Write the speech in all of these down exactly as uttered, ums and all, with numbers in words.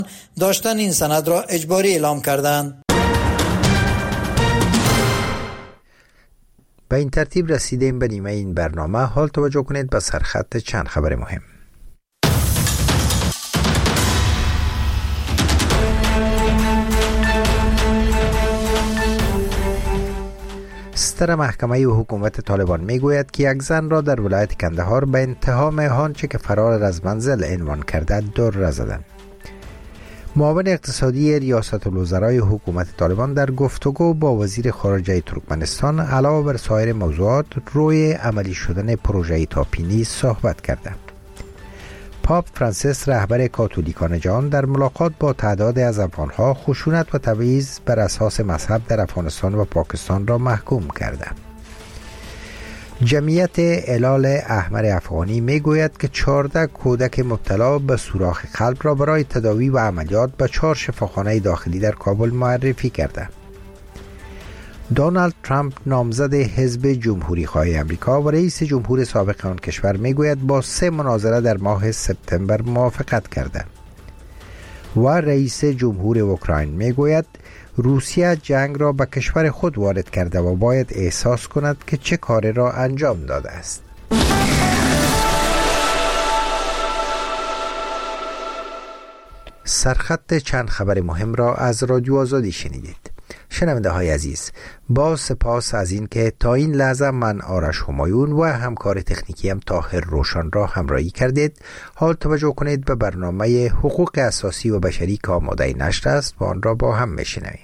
داشتن این سند را اجباری اعلام کردند. به این ترتیب رسیدیم به نیمه این برنامه. حال توجه کنید به سرخط چند خبر مهم. ستر محکمه و حکومت طالبان میگوید که یک زن را در ولایت کندهار به اتهام آنچه که فرار از منزل عنوان کرده دار زدند. معاون اقتصادی ریاست الوزرای حکومت طالبان در گفتگو با وزیر خارجه ترکمنستان علاوه بر سایر موضوعات روی عملی شدن پروژه تاپینی صحبت کرده. پاپ فرانسیس رهبر کاتولیکان جهان در ملاقات با تعدادی از افغانها خشونت و تبعیض بر اساس مذهب در افغانستان و پاکستان را محکوم کرده. جمعیت هلال احمر افغانی می گوید که چهارده کودک مبتلا به سوراخ قلب را برای تداوی و عملیات به چهار شفاخانه داخلی در کابل معرفی کرده. دونالد ترامپ نامزد حزب جمهوری خواه امریکا و رئیس جمهور سابق آن کشور می گوید با سه مناظره در ماه سپتامبر موافقت کرده. و رئیس جمهور اوکراین می گوید روسیه جنگ را به کشور خود وارد کرده و باید احساس کند که چه کاری را انجام داده است. سرخط چند خبر مهم را از رادیو آزادی شنیدید. شنونده های عزیز، با سپاس از این که تا این لحظه من آرش همایون و همکار تکنیکی هم طاهر روشن را همراهی کردید. حال توجه کنید به برنامه حقوق اساسی و بشری که آماده نشر است و آن را با هم میشنویم.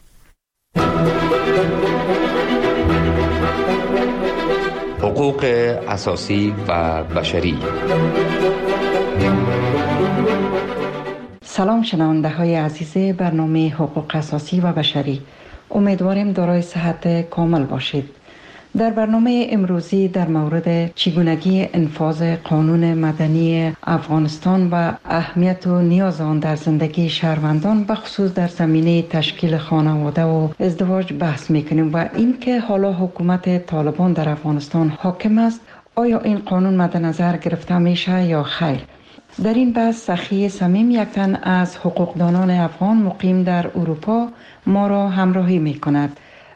حقوق اساسی و بشری. سلام شنونده های عزیز برنامه حقوق اساسی و بشری، امیدواریم دارای صحت کامل باشید. در برنامه امروزی در مورد چگونگی انفاذ قانون مدنی افغانستان و اهمیت و نیاز آن در زندگی شهروندان به خصوص در زمینه تشکیل خانواده و ازدواج بحث میکنیم و اینکه حالا حکومت طالبان در افغانستان حاکم است، آیا این قانون مد نظر گرفته میشه یا خیر؟ در این بحث سخی صمیم، یک تن از حقوقدانان افغان مقیم در اروپا، ما را همراهی می کند.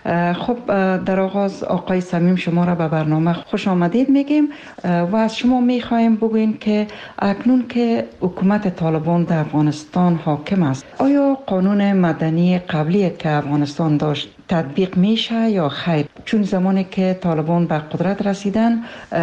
خب در آغاز آقای صمیم شما را به برنامه خوش آمدید میگیم و از شما میخوایم بگوین که اکنون که حکومت طالبان در افغانستان حاکم است، آیا قانون مدنی قبلی که افغانستان داشت تطبیق میشه یا خیر؟ چون زمانی که طالبان به قدرت رسیدن،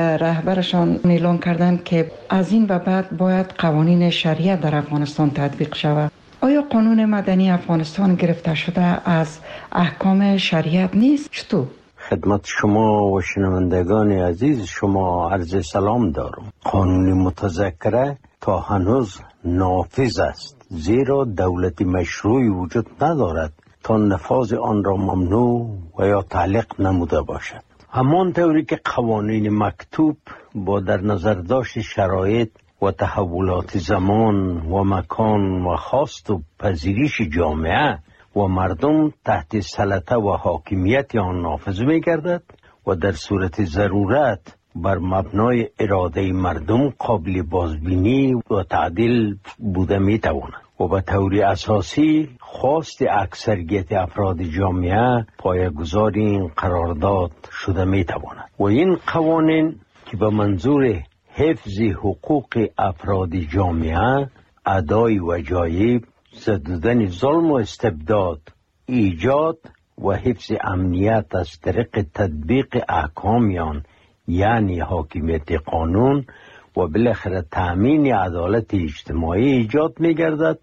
رهبرشان اعلان کردن که از این به بعد باید قوانین شریعت در افغانستان تطبیق شود. آیا قانون مدنی افغانستان گرفته شده از احکام شریعت نیست؟ چطور؟ خدمت شما و شنوندگان عزیز شما عرض سلام دارم. قانون متذکره تا هنوز نافذ است، زیرا دولت مشروعی وجود ندارد تا نفاذ آن را ممنوع و یا تعلیق نموده باشد. همان طوری که قوانین مکتوب با در نظر داشت شرایط و تحولات زمان و مکان و خواست و پذیریش جامعه و مردم تحت سلطه و حاکمیت آن نافذ می گردد و در صورت ضرورت بر مبنای اراده مردم قابل بازبینی و تعدیل بوده می تواند و به طور اساسی خواست اکثریت افراد جامعه پایه‌گذار این قرارداد شده می تواند و این قوانین که به منظور حفظ حقوق افراد جامعه، ادای وجایب، زدودن ظلم و استبداد، ایجاد و حفظ امنیت از طریق تطبیق احکامیان یعنی حاکمیت قانون و بالاخره تأمین عدالت اجتماعی ایجاد می گردد،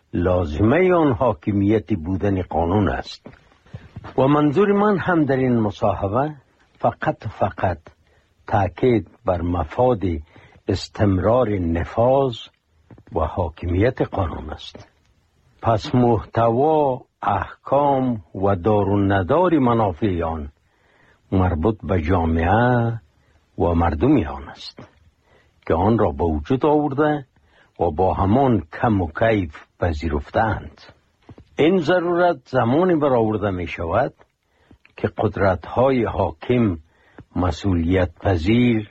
لازمه آن حاکمیت بودن قانون است. و منظور من هم در این مصاحبه فقط فقط تأکید بر مفاد استمرار نفاذ و حاکمیت قانون است. پس محتوا، احکام و دار و ندار منافع آن مربوط به جامعه و مردم آن است که آن را به وجود آورده و با همان کم و کیف پذیرفتند. این ضرورت زمانی برآورده می شود که قدرت‌های حاکم مسئولیت پذیر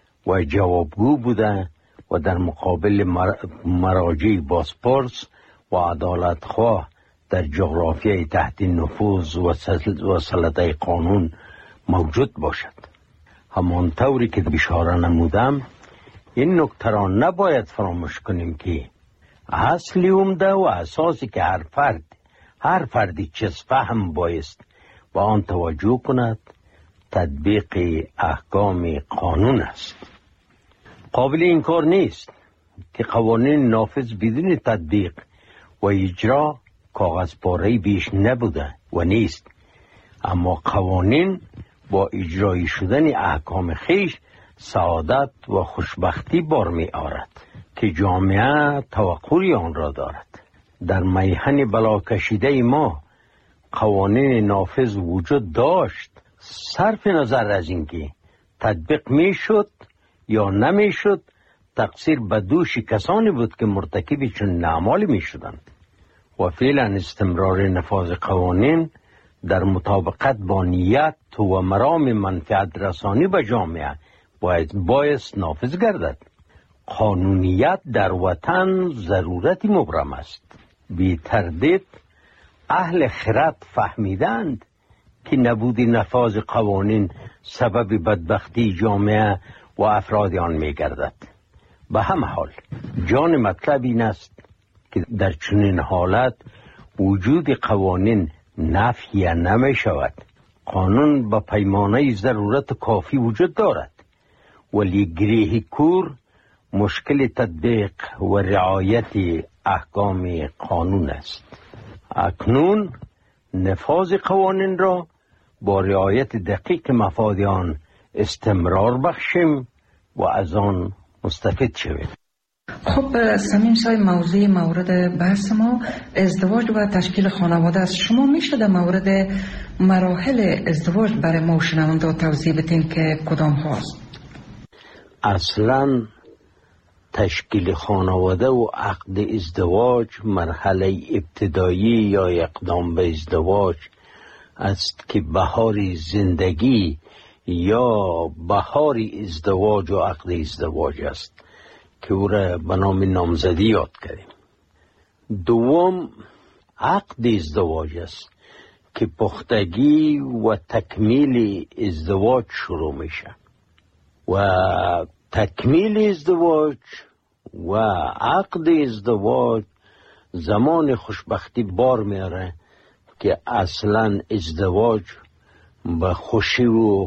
و جوابگو بوده و در مقابل مراجع بازپرس و عدالت خواه در جغرافیای تحت نفوذ و سلطه قانون موجود باشد. همان طوری که اشاره نمودم، این نکته را نباید فراموش کنیم که اصلی عمده و اساسی که هر فرد هر فردی چیز فهم بایست با آن توجه کند تطبیق احکام قانون است. قابل انکار نیست که قوانین نافذ بدون تطبیق و اجرا کاغذ پاره‌ای بیش نبوده و نیست، اما قوانین با اجرایی شدن احکام خیش سعادت و خوشبختی بار می آورد که جامعه توقعی آن را دارد. در میهن بلا کشیده ما قوانین نافذ وجود داشت، صرف نظر از اینکه تطبیق می شد یا نمی شد، تقصیر به دوش کسانی بود که مرتکب چون اعمال می شدند و فعلا استمرار نفاذ قوانین در مطابقت با نیت و مرام منفعت رسانی به جامعه باید بایست نافذ گردد. قانونیت در وطن ضرورتی مبرم است. بی تردید اهل خرد فهمیدند که نبود نفاذ قوانین سبب بدبختی جامعه و افراد آن می گردد. به همه حال جان مطلب این است که در چنین حالت وجود قوانین نفی نمی شود. قانون به پیمانه ضرورت کافی وجود دارد، ولی گریه کور مشکل تطبیق و رعایت احکام قانون است. اکنون نفاذ قوانین را با رعایت دقیق مفاد آن استمرار بخشیم و از آن مستفید شویم. خب سمیم صاحب، موضوع مورد بحث ما ازدواج و تشکیل خانواده است. شما میشه در مورد مراحل ازدواج برای ما شنونده توضیح بدین که کدام هاست؟ اصلا تشکیل خانواده و عقد ازدواج مرحله ابتدایی یا اقدام به ازدواج است که بهار زندگی یا بهار ازدواج و عقد ازدواج است که او را به نام نامزدی یاد کردیم. دوم عقد ازدواج است که پختگی و تکمیل ازدواج شروع میشه و تکمیل ازدواج و عقد ازدواج زمان خوشبختی بار میاره که اصلا ازدواج به خوشی و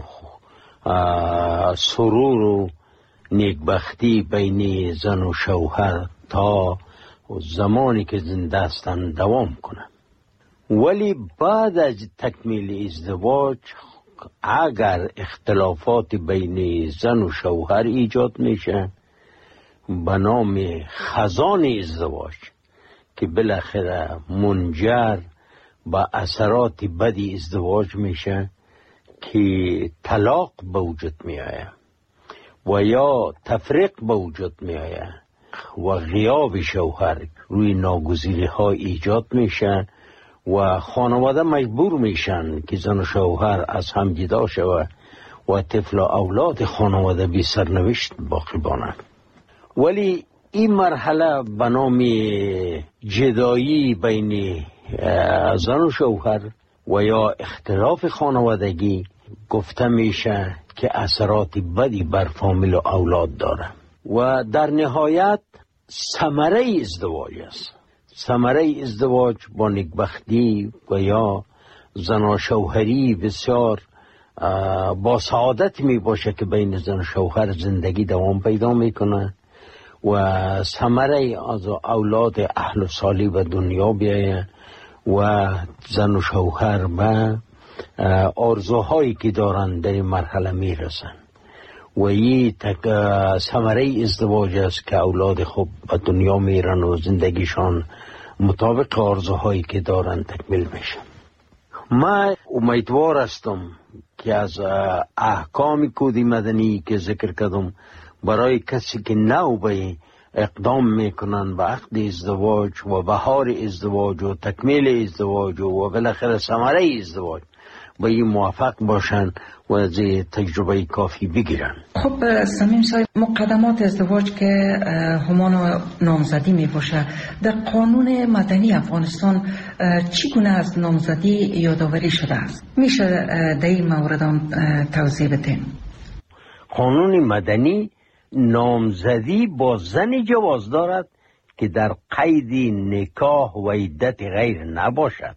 سرور و نیکبختی بین زن و شوهر تا زمانی که زنده هستند دوام کنه. ولی بعد از تکمیل ازدواج اگر اختلافات بین زن و شوهر ایجاد میشه به نام خزان ازدواج که بالاخره منجر به اثرات بدی ازدواج میشه که طلاق به وجود میآید و یا تفریق به وجود میآید و غیاب شوهر روی ناگزیری ها ایجاد میشه و خانواده مجبور میشن که زن و شوهر از هم جدا شود و طفل و اولاد خانواده بی سرنوشت باقی بانند. ولی این مرحله به نام جدایی بین زن و شوهر و یا اختلاف خانوادگی گفته میشه که اثرات بدی بر فامیل و اولاد داره و در نهایت ثمره ازدواج است. ثمره ازدواج با نیکبختی و یا زن و شوهری بسیار با سعادت می باشه که بین زن و شوهر زندگی دوام پیدا میکنه و ثمره از اولاد اهل و صالح به دنیا بیایه و زن و شوهر به آرزوهایی که دارن در این مرحله میرسن و این ثمره ازدواج است که اولاد خوب به دنیا میرن و زندگیشان مطابق آرزوهایی که دارن تکمیل میشه. من امیدوار هستم که از احکام کد مدنی که ذکر کردم برای کسی که نو به اقدام میکنن به عقد ازدواج و بهار ازدواج و تکمیل ازدواج و بالاخره ثمره ازدواج با این موافق باشن و از تجربه کافی بگیرن. خب صمیم صاحب، مقدمات ازدواج که همان و نامزدی می باشه، در قانون مدنی افغانستان چگونه از نامزدی یادآوری شده است؟ میشه در این مورد توضیح بدین؟ قانون مدنی نامزدی با زنی جواز دارد که در قید نکاح و عدت غیر نباشد.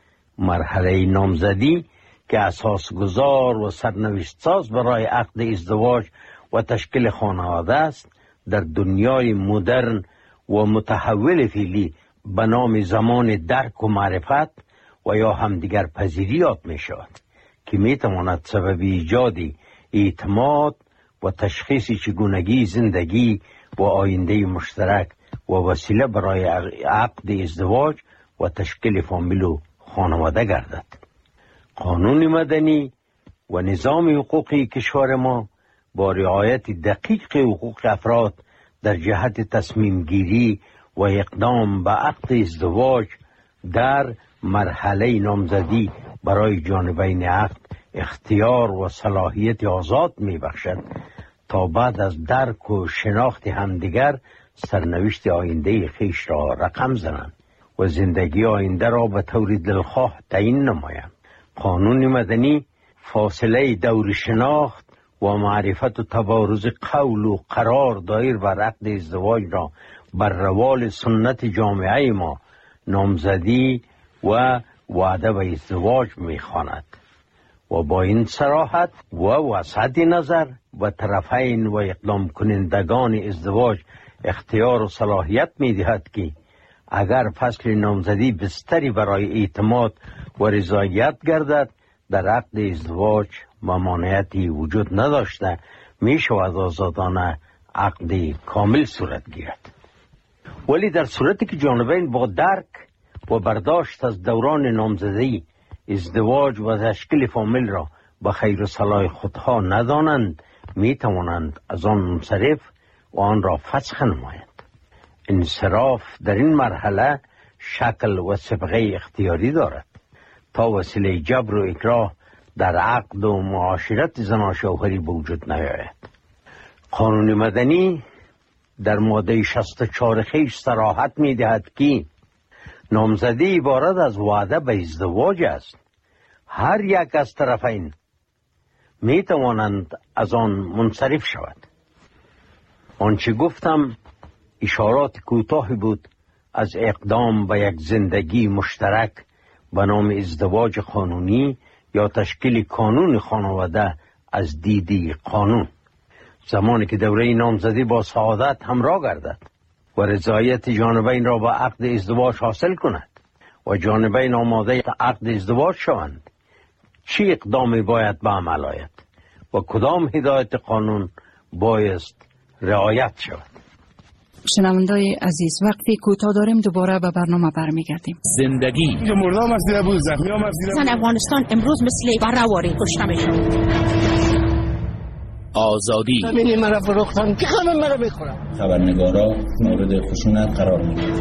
مرحله نامزدی که اساسگذار و سرنوشت ساز برای عقد ازدواج و تشکیل خانواده است، در دنیای مدرن و متحول فعلی به نام زمان درک و معرفت و یا همدیگر پذیری یاد می شود که می تواند سبب ایجاد اعتماد و تشخیص چگونگی زندگی و آینده مشترک و وسیله برای عقد ازدواج و تشکیل فامیل و خانواده گردد. قانون مدنی و نظام حقوقی کشور ما با رعایت دقیق حقوق افراد در جهت تصمیم گیری و اقدام به عقد ازدواج در مرحله نامزدی برای جانبین عقد اختیار و صلاحیت آزاد می بخشد تا بعد از درک و شناخت همدیگر سرنوشت آینده خیش را رقم زنند و زندگی آینده را به طور دلخواه تعیین نمایند. قانون مدنی فاصله دور شناخت و معرفت و تبارز قول و قرار دایر بر عقد ازدواج را بر روال سنت جامعه ما نامزدی و وعده به ازدواج می‌خواند و با این صراحت و وسعت نظر و طرفین و اقدام کنندگان ازدواج اختیار و صلاحیت می‌دهد که اگر فصل نامزدی بستری برای اعتماد و رضایت گردد، در عقد ازدواج ممانعتی وجود نداشته می شود آزادانه عقد کامل صورت گیرد. ولی در صورتی که جانبین با درک و برداشت از دوران نامزدی ازدواج و تشکیل فامیل را به خیر و صلاح خودها ندانند، می توانند از آن منصرف و آن را فسخ نمایند. انصراف در این مرحله شکل و سابقه اختیاری دارد تا وسیله جبر و اکراه در عقد و معاشرت زن و شوهری به وجود نیاید. قانون مدنی در ماده شصت و چهار خیش صراحت می دهد که نامزدی عبارت از وعده به ازدواج است. هر یک از طرفین می توانند از آن منصرف شود. آنچه گفتم اشارات کوتاهی بود از اقدام به یک زندگی مشترک به نام ازدواج قانونی یا تشکیل کانون خانواده از دیدی قانون. زمانی که دوره نامزدی با سعادت همراه گردد و رضایت جانبین را به عقد ازدواج حاصل کند و جانبین آماده عقد ازدواج شوند، چه اقدامی باید به عمل آید و کدام هدایت قانون بایست رعایت شود؟ شنوندای عزیز، وقتی کوتاه داریم دوباره به برنامه برمیگردیم. زندگی مردم از دیده بود، زخمی هم از دیده بود. زن افغانستان امروز مثل بررواری کشته میشد. آزادی ببینی مرا فروختن که همه مرا بخورن. خبرنگارا مورد خشونت قرار میگیرن.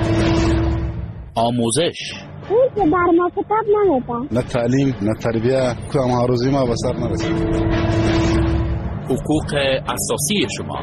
آموزش اون که در ما کتاب نمیدن. نه تعلیم نه تربیه که ما روزی ما به سر نرسید. حقوق اساسی شما.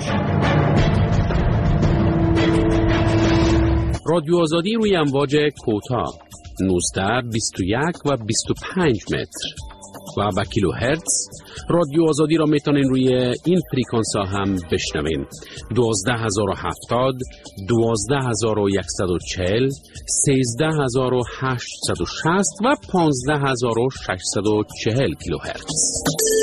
رادیو آزادی روی امواج کوتاه نوزده، بیست و یک و بیست و پنج متر و با کیلو هرتز. رادیو آزادی را میتونین روی این فریکانس ها هم بشنوین: دوازده هزار و هفتاد، دوازده هزار و صد و چهل، سیزده هزار و هشتصد و شصت و پانزده هزار و ششصد و چهل کیلو هرتز.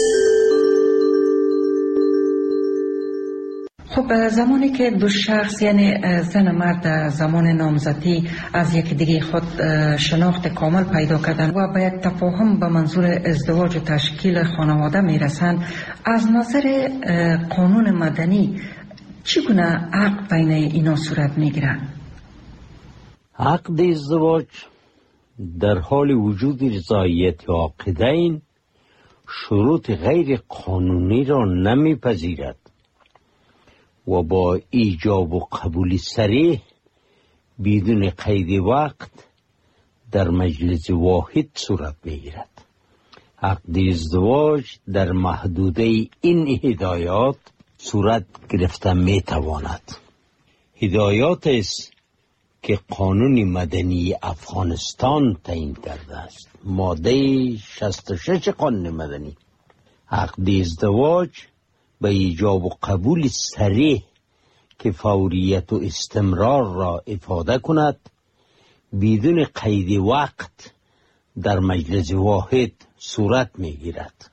خب زمانی که دو شخص یعنی زن و مرد زمان نامزدی از یک دیگه خود شناخت کامل پیدا کردن و به یک تفاهم به منظور ازدواج و تشکیل خانواده میرسن، از نظر قانون مدنی چگونه عقد بین اینا صورت میگیره؟ عقد ازدواج در حال وجود رضایت عاقدین شروط غیر قانونی را نمیپذیرد و با ایجاب و قبول صریح بدون قید وقت در مجلس واحد صورت میگیرد. عقد ازدواج در محدوده این هدایات صورت گرفته می تواند. هدایات است که قانون مدنی افغانستان تعیین کرده است. ماده شصت و شش قانون مدنی عقد ازدواج به ایجاب و قبول صریح که فوریت و استمرار را افاده کند بدون قید وقت در مجلس واحد صورت می گیرد.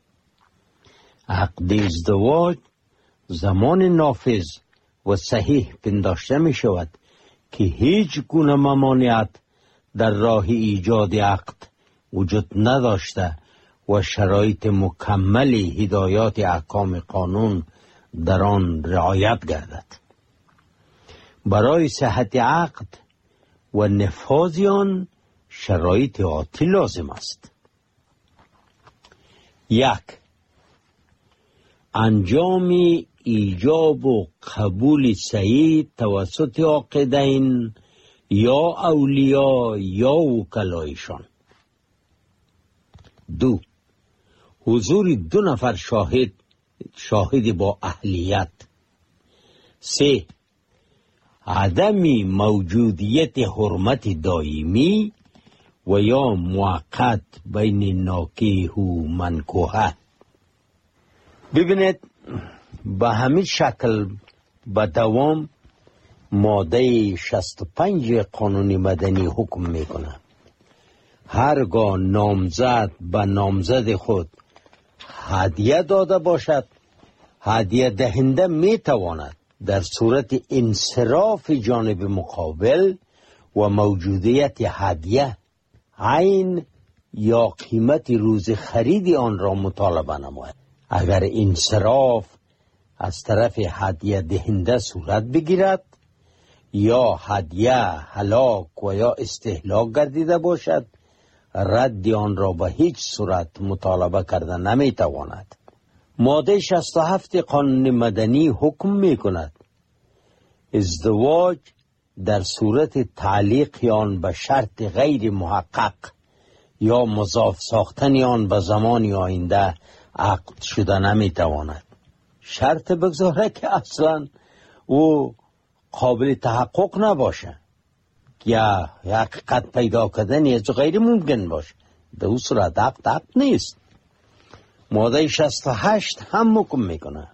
عقد ازدواج زمان نافذ و صحیح پنداشته می شود که هیچ گونه ممانعت در راه ایجاد عقد وجود نداشته و شرایط مکمل هدایات احکام قانون در آن رعایت گردد. برای صحت عقد و نفاذ آن شرایط آتی لازم است. یک، انجام ایجاب و قبول صحیح توسط عاقدین یا اولیاء یا وکلایشان. دو، حضور دو نفر شاهد شاهد با اهلیت. سه، عدم موجودیت حرمت دائمی و یا موقت بین ناکیح و منکوحه. ببینید به همین شکل به دوام ماده شصت و پنج قانون مدنی حکم میکنه هرگاه نامزد به نامزد خود هدیه داده باشد، هدیه دهنده میتواند در صورت انصراف جانب مقابل و موجودیت هدیه عین یا قیمت روز خرید آن را مطالبه نماید. اگر انصراف از طرف هدیه دهنده صورت بگیرد یا هدیه هلاک و یا استهلاک گردیده باشد، رد آن را به هیچ صورت مطالبه کرده نمیتواند. ماده شصت و هفت قانون مدنی حکم می کند ازدواج در صورت تعلیق آن به شرط غیر محقق یا مضاف ساختن آن به زمان آینده عقد شده نمیتواند. شرط بگذاره که اصلا او قابل تحقق نباشه یا حقیقت پیدا کردن از غیر ممکن باشه، در اون صورت عقد عقد نیست. ماده شصت و هشت هم حکم میکنه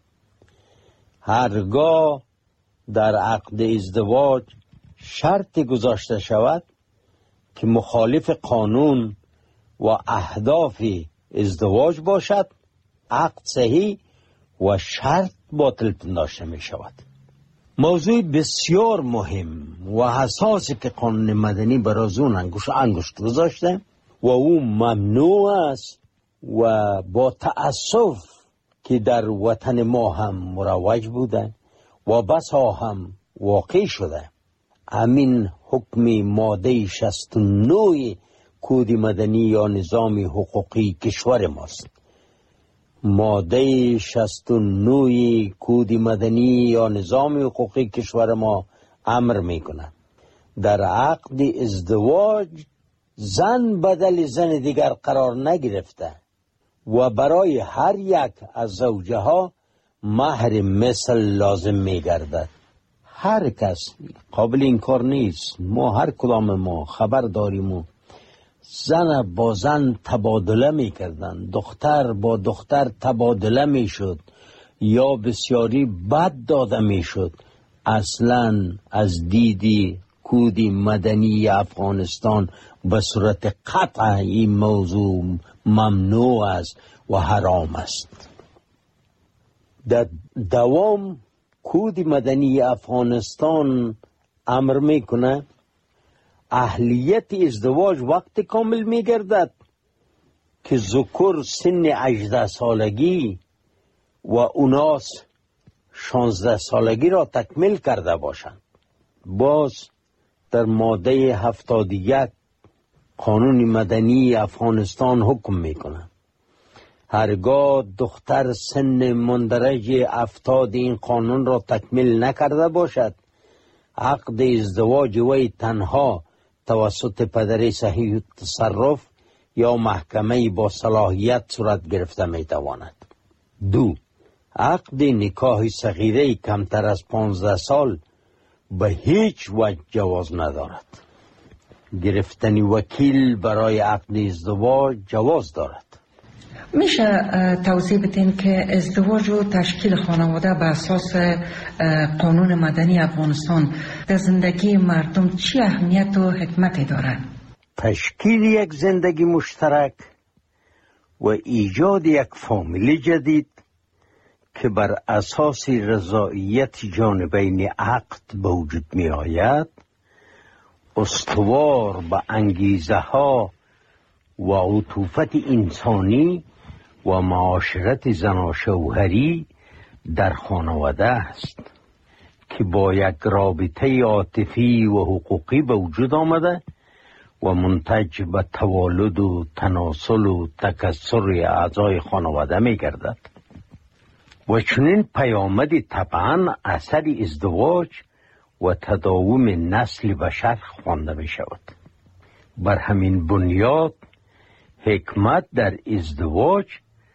هرگاه در عقد ازدواج شرط گذاشته شود که مخالف قانون و اهداف ازدواج باشد، عقد صحیح و شرط باطل پنداشته می شود. موضوع بسیار مهم و حساسی که قانون مدنی برای اون انگشت انگشت گذاشته و او ممنوع است و با تأسف که در وطن ما هم مروج بوده و بسا هم واقع شده. همین حکم ماده شصت و نه کد مدنی یا نظام حقوقی کشور ماست. ماده شصت و نه کد مدنی یا نظام حقوقی کشور ما امر میکنه در عقد ازدواج زن بدل زن دیگر قرار نگرفته و برای هر یک از زوجه ها مهر مثل لازم میگردد. هر کس قابل این کار نیست. ما هر کدام ما خبر داریم و زن با زن تبادله میکردن، دختر با دختر تبادله میشد یا بسیاری بد داده میشد. اصلا از دیدی کد مدنی افغانستان به صورت قطع این موضوع ممنوع است و حرام است. در دوام کد مدنی افغانستان امر میکنه اهلیت ازدواج وقت کامل میگردد که ذکر سن هجده سالگی و اناس شانزده سالگی را تکمیل کرده باشند. باز در ماده هفتاد و یک قانون مدنی افغانستان حکم میکنه هرگاه دختر سن مندرج افتاد این قانون را تکمیل نکرده باشد، عقد ازدواج وی تنها توسط پدر صحیح تصرف یا محکمه با صلاحیت صورت گرفته می تواند. دو، عقد نکاح صغیره کمتر از پانزده سال به هیچ وجه جواز ندارد. گرفتن وکیل برای عقد ازدواج جواز دارد. میشه توضیح بدین که ازدواج و تشکیل خانواده به اساس قانون مدنی افغانستان در زندگی مردم چی اهمیت و حکمتی دارد؟ تشکیل یک زندگی مشترک و ایجاد یک فامیل جدید که بر اساس رضایت جانبین عقد به وجود می آید، استوار به انگیزه ها و عطوفت انسانی و معاشرت زناشوهری در خانواده است که با یک رابطه عاطفی و حقوقی به وجود آمده و منتج به توالد و تناسل و تکثر اعضای خانواده می گردد. و چنین پیامدی طبعا اثر ازدواج و تداوم نسل بشر خوانده می شود. بر همین بنیاد حکمت در ازدواج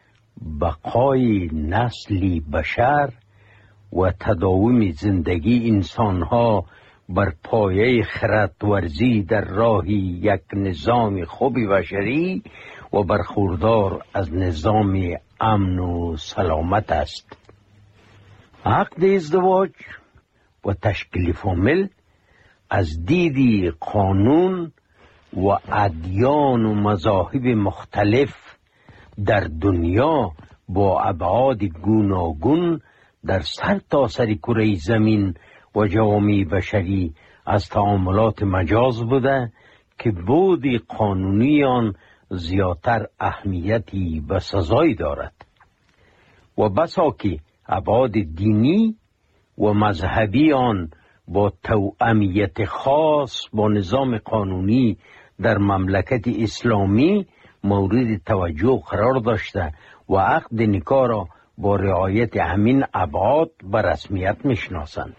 بقای نسل بشر و تداوم زندگی انسانها بر پایه خردورزی در راه یک نظام خوب بشری و برخوردار از نظام امن و سلامت است. عقد ازدواج و تشکیل فامیل از دید قانون و ادیان و مذاهب مختلف در دنیا با ابعاد گوناگون در سر تا سر کره زمین و جوامع بشری از تعاملات مجاز بوده که بود قانونی آن زیادتر اهمیتی و سزایی دارد و بسا که ابعاد دینی و مذهبی آن با توأمیت خاص با نظام قانونی در مملکت اسلامی مورد توجه قرار داشته و عقد نکاح را با رعایت همین ابعاد به رسمیت میشناسند.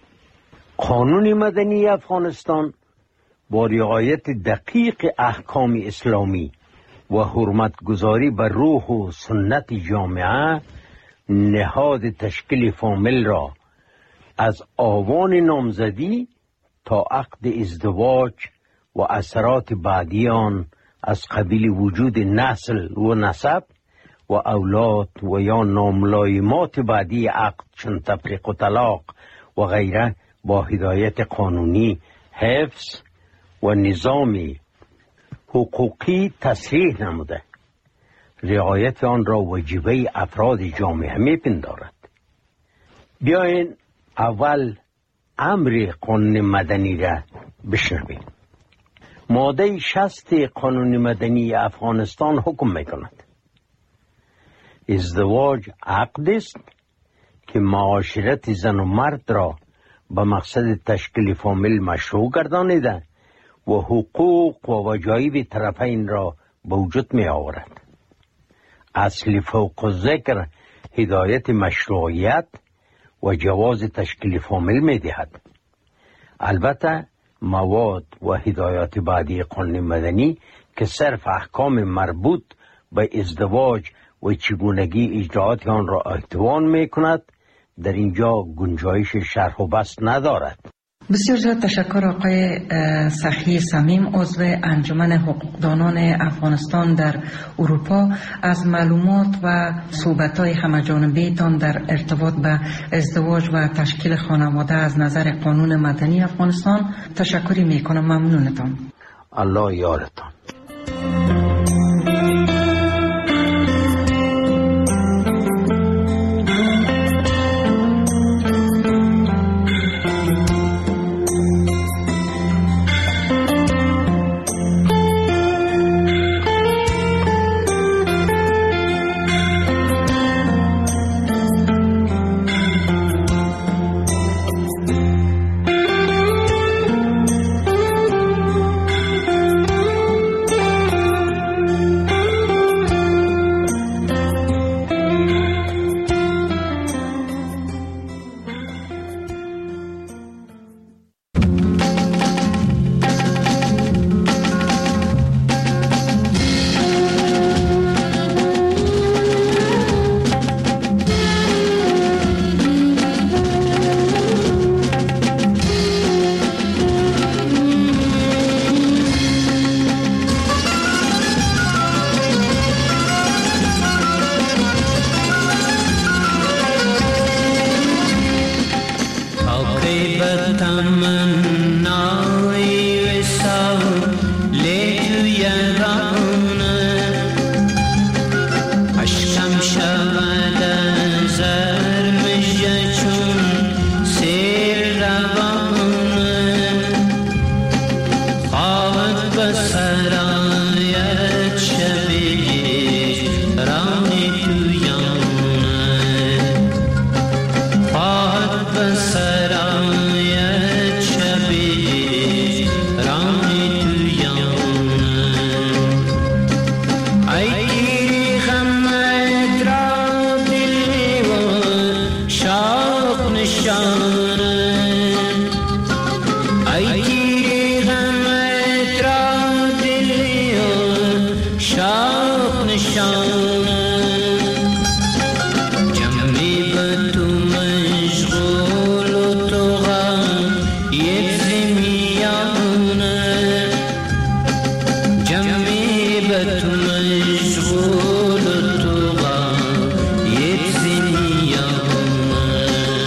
قانون مدنی افغانستان با رعایت دقیق احکام اسلامی و حرمت گذاری بر روح و سنت جامعه نهاد تشکیل فامیل را از آوان نامزدی تا عقد ازدواج و اثرات بعدی آن از قبیل وجود نسل و نسب و اولاد و یا ناملایمات بعدی عقد چون تفریق و طلاق و غیره با هدایت قانونی حفظ و نظام حقوقی تصریح نموده. رعایت آن را واجبه افراد جامعه میپندارد. بیاین اول امر قانون مدنی را بشنویم. ماده شصت قانون مدنی افغانستان حکم میکند ازدواج عقد است که معاشرت زن و مرد را به مقصد تشکیل فامیل مشروع گردانیده و حقوق و وجایب طرفین را به وجود می آورد. اصل فوق ذکر هدایت مشروعیت و جواز تشکیل فامیل می دهد. البته مواد و هدایات بعدی قانون مدنی که صرف احکام مربوط به ازدواج و چگونگی اجراعات آن را احتوان می کند در اینجا گنجایش شرح و بسط ندارد. بسیار زیاد تشکر آقای سخی صمیم، عضو انجمن حقوقدانان افغانستان در اروپا، از معلومات و صحبت‌های همه‌جانبه تان در ارتباط به ازدواج و تشکیل خانواده از نظر قانون مدنی افغانستان. تشکری میکنم. ممنونتان. الله یارتان. سرایت شبیه رانی تویانه خواهد به سرایت شبیه رانی تویانه ای گیری غمت را دلی و شوق نشانه ای گیری غمت را دلی و شوق نشانه جمعی به تو مشغول و تو غم یک زمیانه جمعی به تو مشغول و تو غم یک زمیانه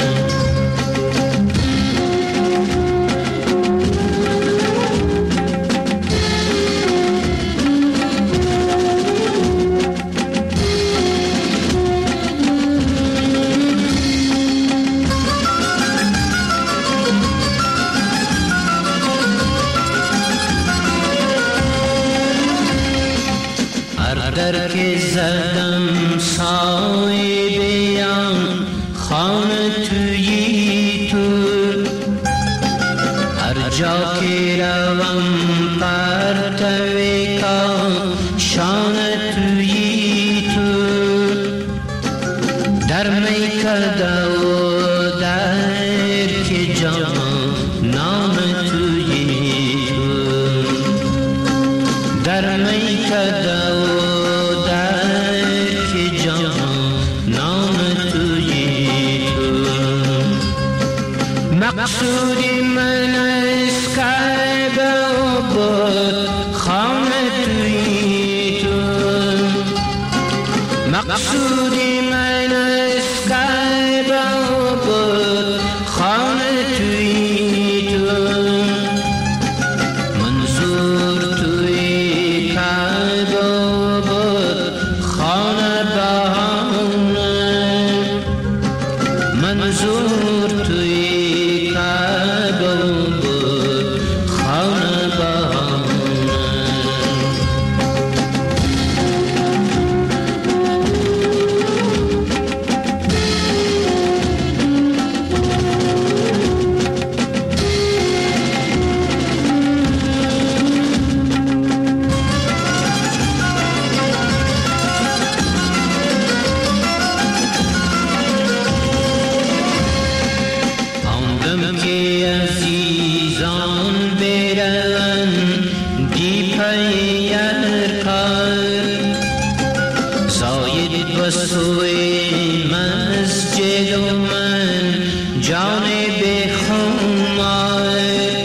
هر در که زدم سایه بیان خانه تویی تو هر جا که روم پرتوی کاشانه تویی تو در میکده و در که جان نام تویی تو در میکده و در که جان نام تویی تو مقصودی من از کعبه و بود خانه تویی تو مقصودی من از کعبه و بود خانه تویی تو منظور توی کعبه و بود خانه بهانه منظور توی کعبه و بود خانه بهانه آمدم که عزیزان برن دی پی ارکار زاید بسوی مسجد و من جان بخمار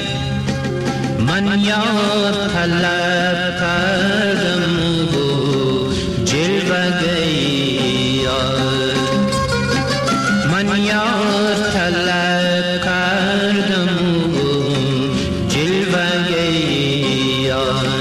من یار طلب کردم و جلوه گیار من یار طلب کردم و جلوه گیار